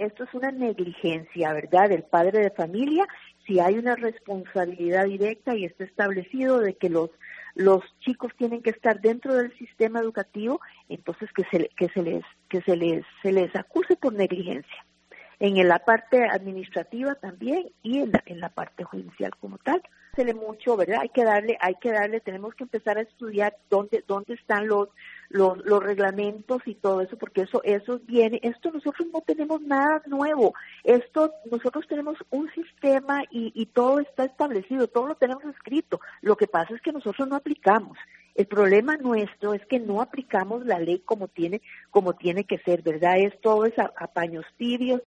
esto es una negligencia, ¿verdad?, del padre de familia. Si hay una responsabilidad directa y está establecido de que los chicos tienen que estar dentro del sistema educativo, entonces que se les acuse por negligencia. En la parte administrativa también y en la parte judicial como tal. Mucho, ¿verdad? Hay que darle, tenemos que empezar a estudiar dónde están los reglamentos y todo eso, porque eso viene, esto nosotros no tenemos nada nuevo, nosotros tenemos un sistema y todo está establecido, todo lo tenemos escrito, lo que pasa es que nosotros no aplicamos. El problema nuestro es que no aplicamos la ley como tiene que ser, ¿verdad? Todo es a paños tibios.